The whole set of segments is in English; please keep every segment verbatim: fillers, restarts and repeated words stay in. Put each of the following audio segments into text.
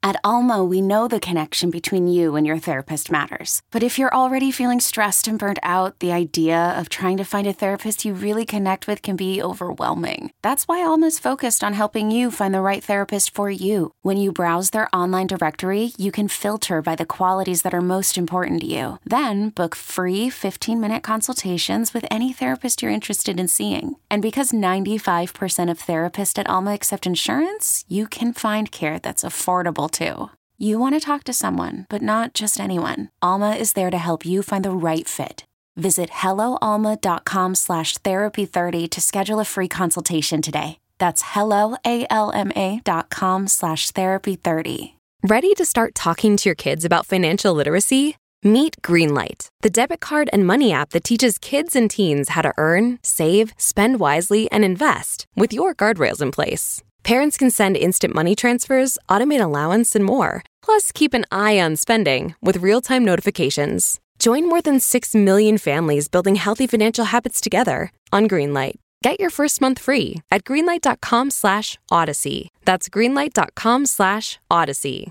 At Alma, we know the connection between you and your therapist matters. But if you're already feeling stressed and burnt out, the idea of trying to find a therapist you really connect with can be overwhelming. That's why Alma's focused on helping you find the right therapist for you. When you browse their online directory, you can filter by the qualities that are most important to you. Then book free fifteen-minute consultations with any therapist you're interested in seeing. And because ninety-five percent of therapists at Alma accept insurance, you can find care that's affordable too. You want to talk to someone, but not just anyone. Alma is there to help you find the right fit. Visit helloalma.com slash therapy30 to schedule a free consultation today. That's helloalma.com slash therapy30. Ready to start talking to your kids about financial literacy? Meet Greenlight, the debit card and money app that teaches kids and teens how to earn, save, spend wisely, and invest with your guardrails in place. Parents can send instant money transfers, automate allowance, and more. Plus, keep an eye on spending with real-time notifications. Join more than six million families building healthy financial habits together on Greenlight. Get your first month free at greenlight.com slash odyssey. That's greenlight.com slash odyssey.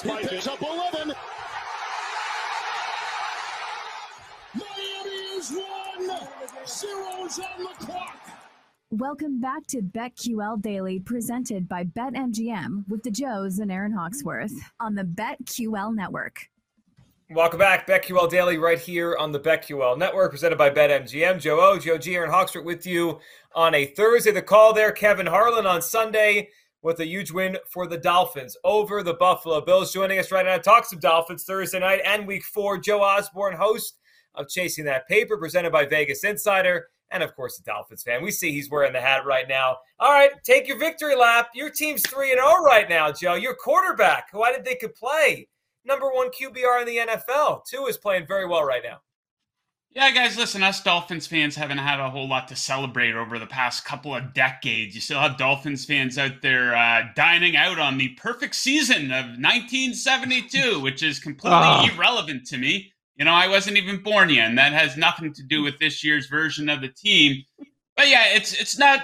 Zeros on the clock. Welcome back to BetQL Daily, presented by BetMGM with the Joes and Aaron Hawksworth on the BetQL Network. Welcome back, BetQL Daily, right here on the BetQL Network, presented by BetMGM. Joe O, Joe G, Aaron Hawksworth with you on a Thursday. The call there, Kevin Harlan on Sunday with a huge win for the Dolphins over the Buffalo Bills. Joining us right now to talk some Dolphins Thursday night and week four, Joe Osborne, host of Chasing That Paper, presented by Vegas Insider, and, of course, a Dolphins fan. We see he's wearing the hat right now. All right, take your victory lap. Your team's three and oh right now, Joe. Your quarterback, who I didn't think could play, number one Q B R in the N F L. Two is playing very well right now. Yeah, guys, listen, us Dolphins fans haven't had a whole lot to celebrate over the past couple of decades. You still have Dolphins fans out there uh, dining out on the perfect season of nineteen seventy-two, which is completely oh. irrelevant to me. You know, I wasn't even born yet, and that has nothing to do with this year's version of the team. But yeah, it's it's not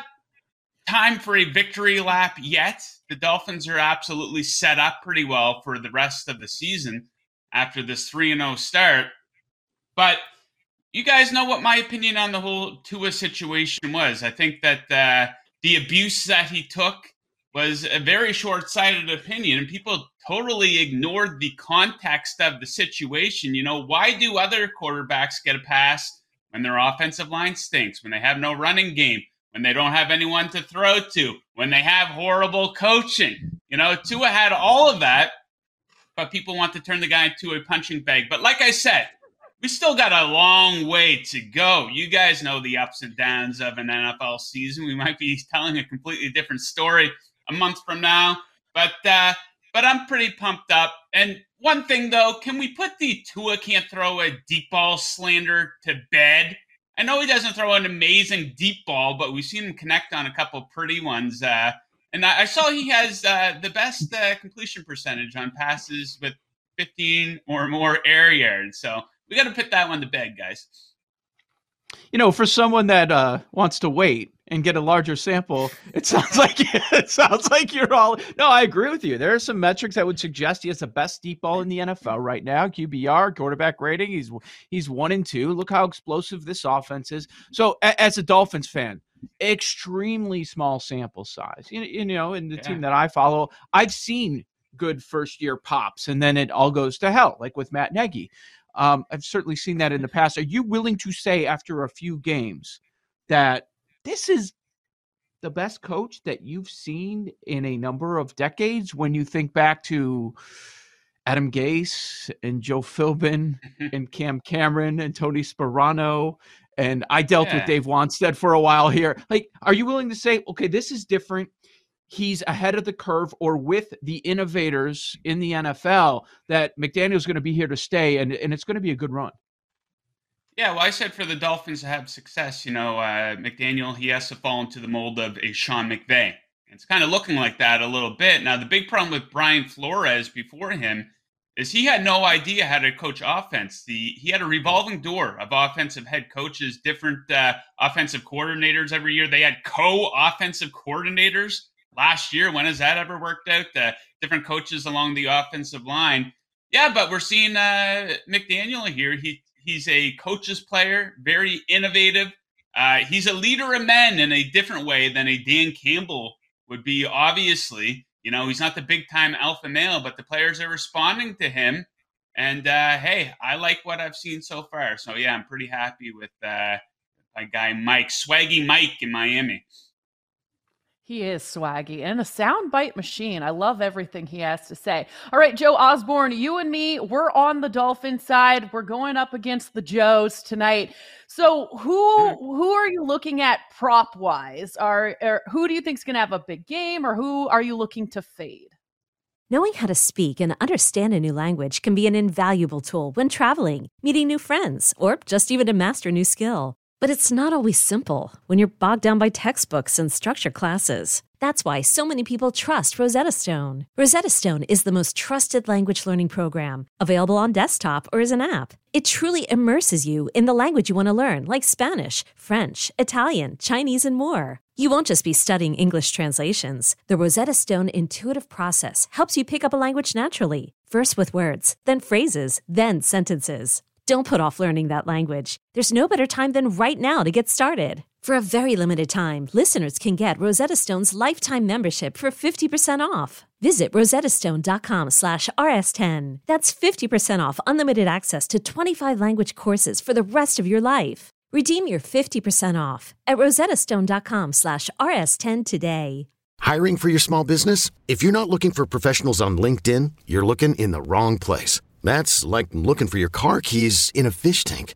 time for a victory lap yet. The Dolphins are absolutely set up pretty well for the rest of the season after this three and oh start. But you guys know what my opinion on the whole Tua situation was. I think that uh, the abuse that he took was a very short-sighted opinion, and people totally ignored the context of the situation. You know, why do other quarterbacks get a pass when their offensive line stinks, when they have no running game, when they don't have anyone to throw to, when they have horrible coaching? You know, Tua had all of that, but people want to turn the guy into a punching bag. But like I said, we still got a long way to go. You guys know the ups and downs of an N F L season. We might be telling a completely different story a month from now, but uh, but I'm pretty pumped up. And one thing, though, can we put the Tua can't throw a deep ball slander to bed? I know he doesn't throw an amazing deep ball, but we've seen him connect on a couple pretty ones. Uh, and I, I saw he has uh, the best uh, completion percentage on passes with fifteen or more air yards. So we got to put that one to bed, guys. You know, for someone that uh, wants to wait and get a larger sample, it sounds like it sounds like you're all. No, I agree with you. There are some metrics that would suggest he has the best deep ball in the N F L right now. Q B R, quarterback rating, he's he's one and two. Look how explosive this offense is. So, a, as a Dolphins fan, extremely small sample size. You, you know, in the yeah. team that I follow, I've seen good first year pops, and then it all goes to hell, like with Matt Nagy. Um, I've certainly seen that in the past. Are you willing to say after a few games that this is the best coach that you've seen in a number of decades when you think back to Adam Gase and Joe Philbin and Cam Cameron and Tony Sparano? And I dealt yeah. with Dave Wanstead for a while here. Like, are you willing to say, okay, this is different? He's ahead of the curve, or with the innovators in the N F L, that McDaniel's going to be here to stay, and, and it's going to be a good run. Yeah, well, I said for the Dolphins to have success, you know, uh, McDaniel, he has to fall into the mold of a Sean McVay. It's kind of looking like that a little bit. Now, the big problem with Brian Flores before him is he had no idea how to coach offense. The He had a revolving door of offensive head coaches, different uh, offensive coordinators every year. They had co-offensive coordinators last year. When has that ever worked out? The different coaches along the offensive line. Yeah, but we're seeing uh, McDaniel here. He He's a coach's player, very innovative. Uh, he's a leader of men in a different way than a Dan Campbell would be, obviously. You know, he's not the big-time alpha male, but the players are responding to him. And, uh, hey, I like what I've seen so far. So, yeah, I'm pretty happy with uh, my guy Mike, Swaggy Mike in Miami. He is swaggy and a soundbite machine. I love everything he has to say. All right, Joe Osborne, you and me, we're on the Dolphins side. We're going up against the Joes tonight. So who who are you looking at prop-wise? Are, are, who do you think is going to have a big game, or who are you looking to fade? Knowing how to speak and understand a new language can be an invaluable tool when traveling, meeting new friends, or just even to master a new skill. But it's not always simple when you're bogged down by textbooks and structure classes. That's why so many people trust Rosetta Stone. Rosetta Stone is the most trusted language learning program, available on desktop or as an app. It truly immerses you in the language you want to learn, like Spanish, French, Italian, Chinese, and more. You won't just be studying English translations. The Rosetta Stone intuitive process helps you pick up a language naturally, first with words, then phrases, then sentences. Don't put off learning that language. There's no better time than right now to get started. For a very limited time, listeners can get Rosetta Stone's lifetime membership for fifty percent off. Visit rosettastone.com slash rs10. That's fifty percent off unlimited access to twenty-five language courses for the rest of your life. Redeem your fifty percent off at rosettastone.com slash rs10 today. Hiring for your small business? If you're not looking for professionals on LinkedIn, you're looking in the wrong place. That's like looking for your car keys in a fish tank.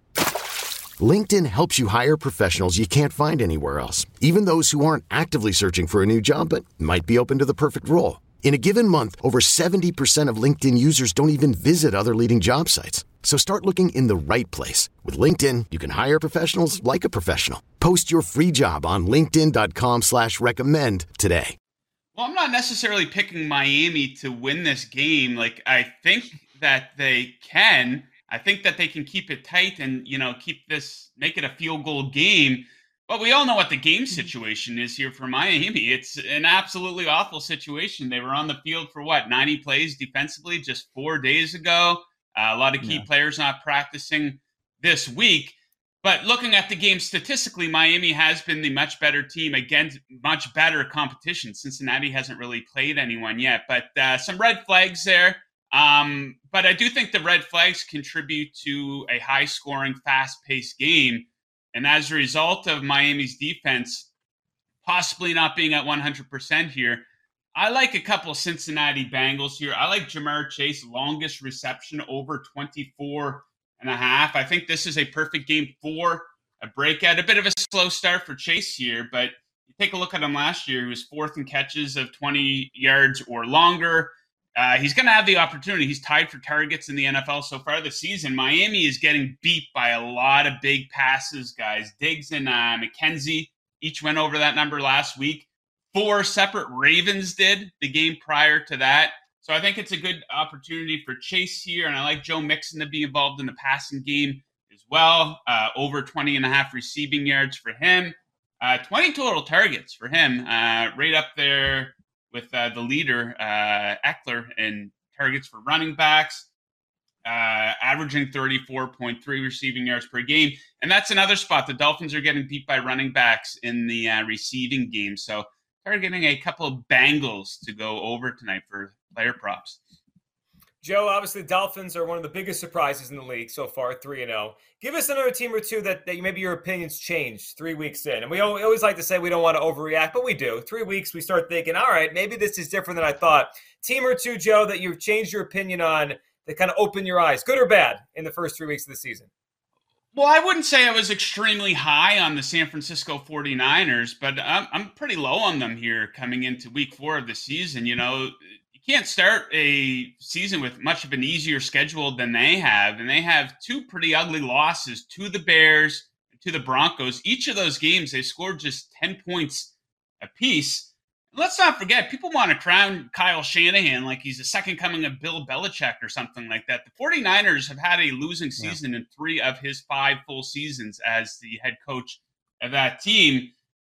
LinkedIn helps you hire professionals you can't find anywhere else, even those who aren't actively searching for a new job but might be open to the perfect role. In a given month, over seventy percent of LinkedIn users don't even visit other leading job sites. So start looking in the right place. With LinkedIn, you can hire professionals like a professional. Post your free job on linkedin.com slash recommend today. Well, I'm not necessarily picking Miami to win this game. Like, I think that they can. I think that they can keep it tight and, you know, keep this, make it a field goal game. But we all know what the game situation is here for Miami. It's an absolutely awful situation. They were on the field for what, ninety plays defensively just four days ago. Uh, a lot of key yeah. players not practicing this week. But looking at the game statistically, Miami has been the much better team against much better competition. Cincinnati hasn't really played anyone yet. But uh, some red flags there. Um, but I do think the red flags contribute to a high-scoring, fast-paced game. And as a result of Miami's defense possibly not being at one hundred percent here, I like a couple of Cincinnati Bengals here. I like Ja'Marr Chase, longest reception, over twenty-four and a half. I think this is a perfect game for a breakout. A bit of a slow start for Chase here, but you take a look at him last year. He was fourth in catches of twenty yards or longer. Uh, he's going to have the opportunity. He's tied for targets in the N F L so far this season. Miami is getting beat by a lot of big passes, guys. Diggs and uh, McKenzie each went over that number last week. Four separate Ravens did the game prior to that. So I think it's a good opportunity for Chase here, and I like Joe Mixon to be involved in the passing game as well. Uh, over twenty and a half receiving yards for him. Uh, twenty total targets for him, uh, right up there with uh, the leader, uh, Eckler, in targets for running backs, uh, averaging thirty-four point three receiving yards per game. And that's another spot. The Dolphins are getting beat by running backs in the uh, receiving game. So targeting a couple of Bengals to go over tonight for player props. Joe, obviously the Dolphins are one of the biggest surprises in the league so far, three and oh. Give us another team or two that, that maybe your opinions changed three weeks in. And we always like to say we don't want to overreact, but we do. Three weeks, we start thinking, all right, maybe this is different than I thought. Team or two, Joe, that you've changed your opinion on that kind of open your eyes, good or bad, in the first three weeks of the season? Well, I wouldn't say I was extremely high on the San Francisco forty-niners, but I'm, I'm pretty low on them here coming into week four of the season. You know, you can't start a season with much of an easier schedule than they have. And they have two pretty ugly losses to the Bears, to the Broncos. Each of those games, they scored just ten points apiece. And let's not forget, people want to crown Kyle Shanahan like he's the second coming of Bill Belichick or something like that. The forty-niners have had a losing season yeah. in three of his five full seasons as the head coach of that team.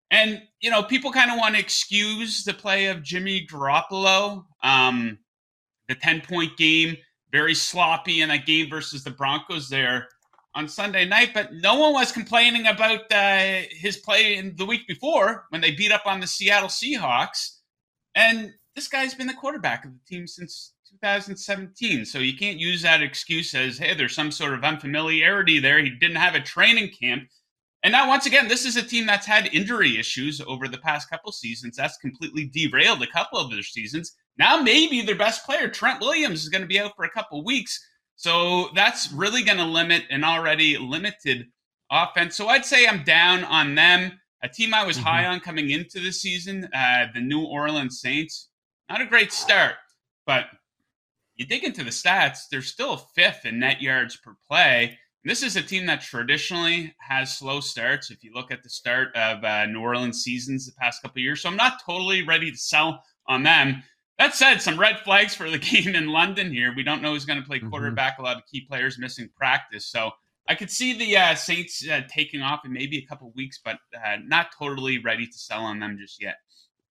And, you know, people kind of want to excuse the play of Jimmy Garoppolo. Um, the ten-point game, very sloppy in that game versus the Broncos there on Sunday night. But no one was complaining about uh, his play in the week before when they beat up on the Seattle Seahawks. And this guy's been the quarterback of the team since two thousand seventeen. So you can't use that excuse as, hey, there's some sort of unfamiliarity there. He didn't have a training camp. And now, once again, this is a team that's had injury issues over the past couple seasons. That's completely derailed a couple of their seasons. Now maybe their best player, Trent Williams, is going to be out for a couple weeks. So that's really going to limit an already limited offense. So I'd say I'm down on them. A team I was mm-hmm. high on coming into the season, uh, the New Orleans Saints. Not a great start, but you dig into the stats, they're still fifth in net yards per play. This is a team that traditionally has slow starts. If you look at the start of uh, New Orleans seasons the past couple of years, so I'm not totally ready to sell on them. That said, some red flags for the game in London here. We don't know who's going to play quarterback. Mm-hmm. A lot of key players missing practice. So I could see the uh, Saints uh, taking off in maybe a couple weeks, but uh, not totally ready to sell on them just yet.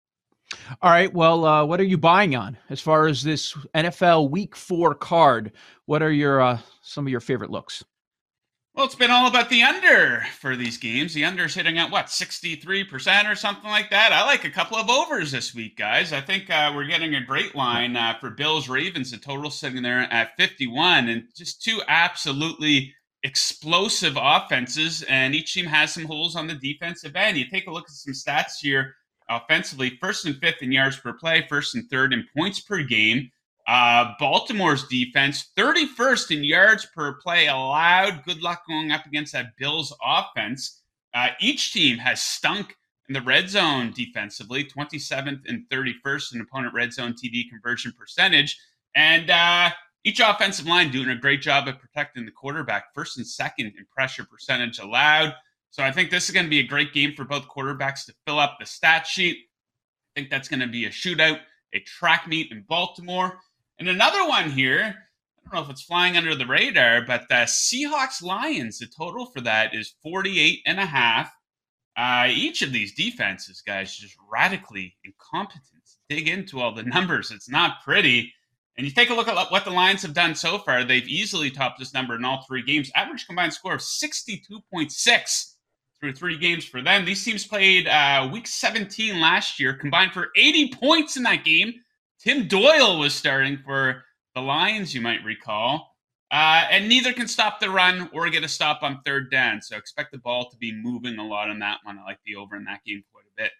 All right. Well, uh, what are you buying on as far as this N F L Week Four card? What are your uh, some of your favorite looks? Well, it's been all about the under for these games. The under is hitting at, what, sixty-three percent or something like that? I like a couple of overs this week, guys. I think uh, we're getting a great line uh, for Bills-Ravens, the total sitting there at fifty-one, and just two absolutely explosive offenses, and each team has some holes on the defensive end. You take a look at some stats here offensively, first and fifth in yards per play, first and third in points per game. Uh, Baltimore's defense, thirty-first in yards per play allowed. Good luck going up against that Bills offense. Uh, each team has stunk in the red zone defensively, twenty-seventh and thirty-first in opponent red zone T D conversion percentage. And uh, each offensive line doing a great job of protecting the quarterback, first and second in pressure percentage allowed. So I think this is going to be a great game for both quarterbacks to fill up the stat sheet. I think that's going to be a shootout, a track meet in Baltimore. And another one here, I don't know if it's flying under the radar, but the Seahawks-Lions, the total for that is forty-eight and a half. Uh, each of these defenses, guys, just radically incompetent. Dig into all the numbers. It's not pretty. And you take a look at what the Lions have done so far. They've easily topped this number in all three games. Average combined score of sixty-two point six through three games for them. These teams played uh, week seventeen last year, combined for eighty points in that game. Tim Doyle was starting for the Lions, you might recall. Uh, and neither can stop the run or get a stop on third down. So expect the ball to be moving a lot on that one. I like the over in that game quite a bit.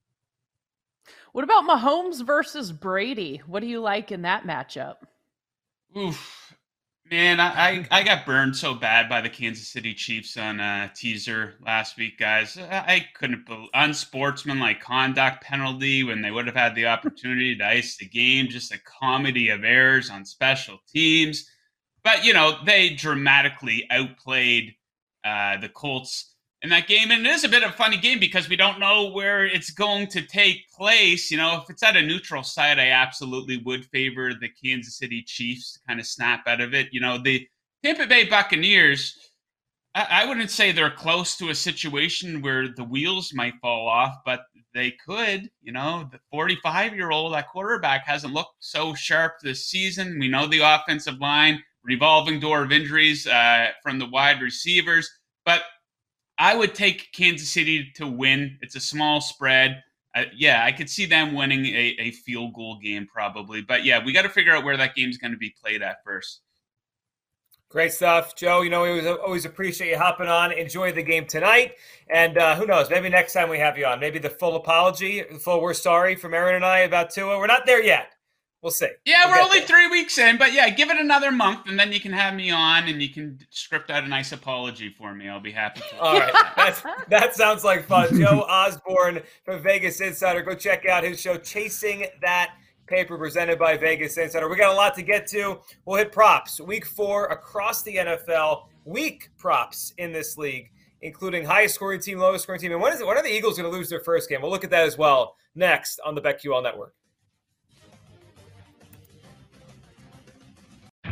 What about Mahomes versus Brady? What do you like in that matchup? Oof. Man, I, I, I got burned so bad by the Kansas City Chiefs on a teaser last week, guys. I couldn't believe unsportsmanlike conduct penalty when they would have had the opportunity to ice the game. Just a comedy of errors on special teams. But, you know, they dramatically outplayed uh, the Colts in that game. And it is a bit of a funny game because we don't know where it's going to take place. You know, if it's at a neutral site, I absolutely would favor the Kansas City Chiefs to kind of snap out of it. You know, the Tampa Bay Buccaneers, I, I wouldn't say they're close to a situation where the wheels might fall off, but they could. You know, the forty-five-year-old at quarterback hasn't looked so sharp this season. We know the offensive line, revolving door of injuries uh, from the wide receivers, but I would take Kansas City to win. It's a small spread. Uh, yeah, I could see them winning a, a field goal game probably. But, yeah, we got to figure out where that game's going to be played at first. Great stuff, Joe. You know, we always, always appreciate you hopping on. Enjoy the game tonight. And uh, who knows, maybe next time we have you on, maybe the full apology, the full we're sorry from Aaron and I about Tua. We're not there yet. We'll see. Yeah, we'll we're only there. three weeks in, but yeah, give it another month, and then you can have me on, and you can script out a nice apology for me. I'll be happy to. All right, That's, that sounds like fun. Joe Osborne from Vegas Insider. Go check out his show, Chasing That Paper, presented by Vegas Insider. We got a lot to get to. We'll hit props. Week four across the N F L. Week props in this league, including highest scoring team, lowest scoring team. And when is it? When are the Eagles going to lose their first game? We'll look at that as well next on the BetQL Network.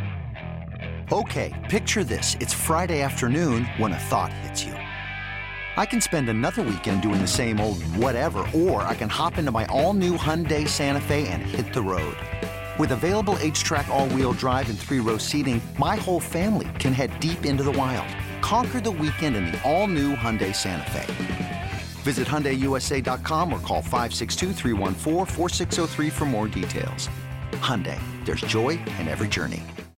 Okay, picture this. It's Friday afternoon when a thought hits you. I can spend another weekend doing the same old whatever, or I can hop into my all-new Hyundai Santa Fe and hit the road. With available H-Track all-wheel drive and three-row seating, my whole family can head deep into the wild. Conquer the weekend in the all-new Hyundai Santa Fe. Visit Hyundai U S A dot com or call five six two, three one four, four six zero three for more details. Hyundai, there's joy in every journey.